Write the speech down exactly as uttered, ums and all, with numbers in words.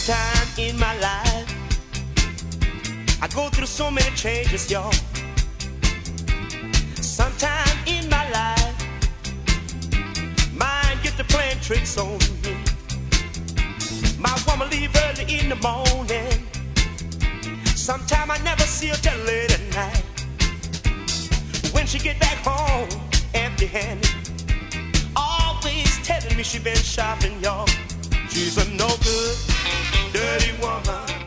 Sometime in my life, I go through so many changes, y'all. Sometime in my life, mind get to playing tricks on me. My woman leave early in the morning. Sometime I never see her till late at night. When she get back home, empty-handed, always telling me she been shopping, y'all. She's a no good, dirty woman.